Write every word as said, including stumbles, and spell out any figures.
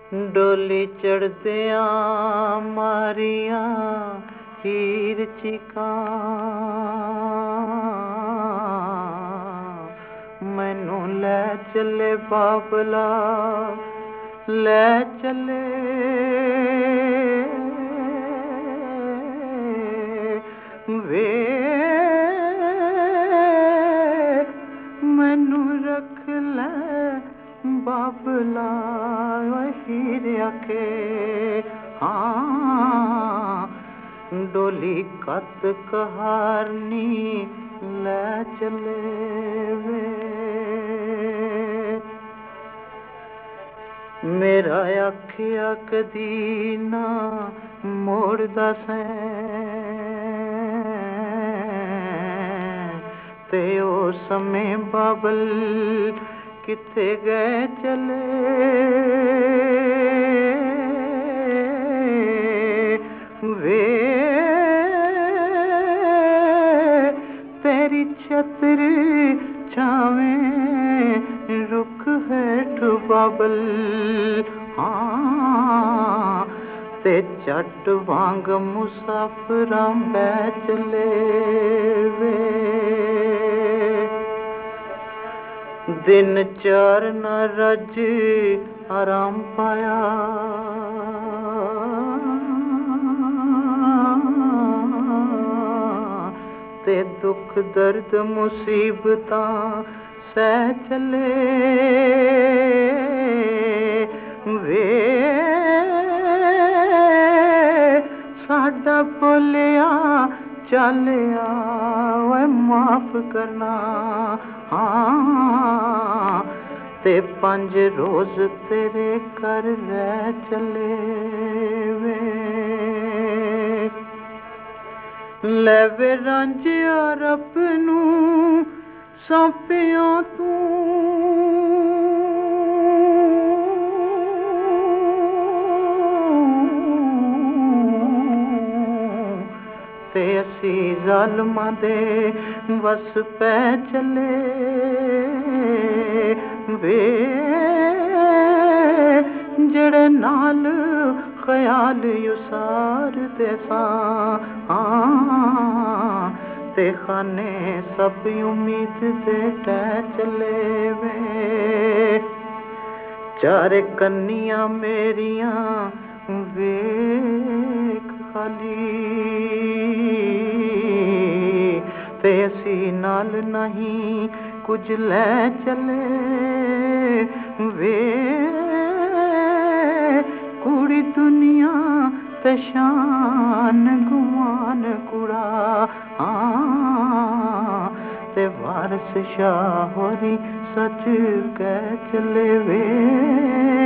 डोली चढ़दिया मारिया हीर चिका मैनू लै चले बाबला लै चले वे मैनू रख लै बाबला हीर आखे हाँ डोली कत कहारनी लै चले वे मेरा आखिया कदी ना मोड़दा सैं ते ओ समय बाबल किथे गए चले वे तेरी छतर छावें रुख हेठ बाबल हाँ ते चट वांग मुसाफिरां बै चले वे दिन चार न रज आराम पाया ते दुख दर्द मुसीबतां सह चले वे साडा बोलिया चलिया वे माफ करना हाँ ते पंज रोज तेरे घर रह चले वे ले वे रांझिया रब नू सौंपिया तू ते असी ज़ालमां दे वस पै चले वे जड़े नाल ख्याल युसार दे सां ते खाने सब उम्मीद दे टै चले वे चारे कन्नियां मेरियां वेख खाली ते असी नाल नहीं कुछ लै चले वे कुड़ी दुनिया ते शान गुमान कुड़ा हाँ ते वारस शाह होरी सच कह चले वे